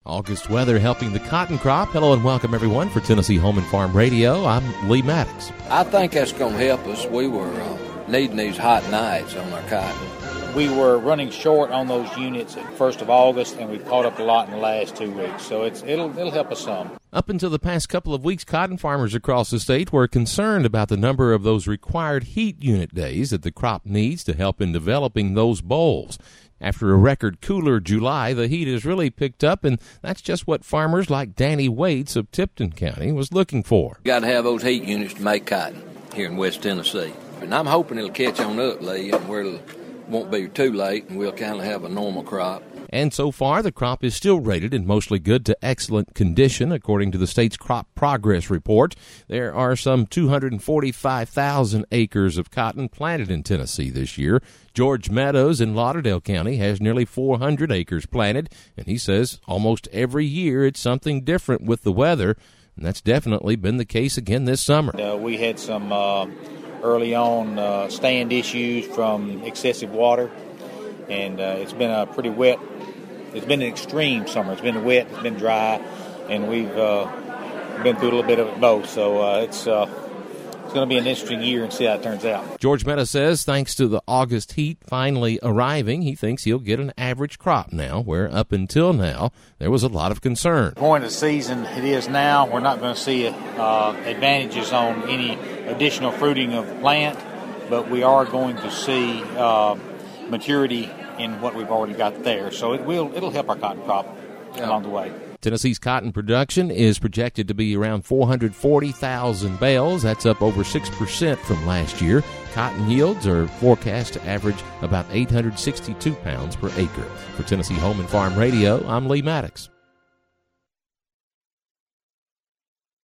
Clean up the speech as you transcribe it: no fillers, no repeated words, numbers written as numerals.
August weather helping the cotton crop. Hello and welcome everyone for Tennessee Home and Farm Radio. I'm Lee Maddox. I think that's going to help us. We were needing these hot nights on our cotton. We were running short on those units at 1st of August, and we've caught up a lot in the last 2 weeks. So it'll help us some. Up until the past couple of weeks, cotton farmers across the state were concerned about the number of those required heat unit days that the crop needs to help in developing those bolls. After a record cooler July, the heat has really picked up, and that's just what farmers like Danny Waits of Tipton County was looking for. Got to have those heat units to make cotton here in West Tennessee. And I'm hoping it'll catch on up, Lee, and where it won't be too late, and we'll kind of have a normal crop. And so far, the crop is still rated in mostly good to excellent condition, according to the state's crop progress report. There are some 245,000 acres of cotton planted in Tennessee this year. George Meadows in Lauderdale County has nearly 400 acres planted, and he says almost every year it's something different with the weather, and that's definitely been the case again this summer. We had some early on stand issues from excessive water, and it's been a pretty wet. It's been an extreme summer. It's been wet, it's been dry, and we've been through a little bit of it both. So it's going to be an interesting year and see how it turns out. George Meta says thanks to the August heat finally arriving, he thinks he'll get an average crop now, where up until now there was a lot of concern. The point of the season it is now, we're not going to see advantages on any additional fruiting of the plant, but we are going to see maturity in what we've already got there. So it'll help our cotton crop along the way. Tennessee's cotton production is projected to be around 440,000 bales. That's up over 6% from last year. Cotton yields are forecast to average about 862 pounds per acre. For Tennessee Home and Farm Radio, I'm Lee Maddox.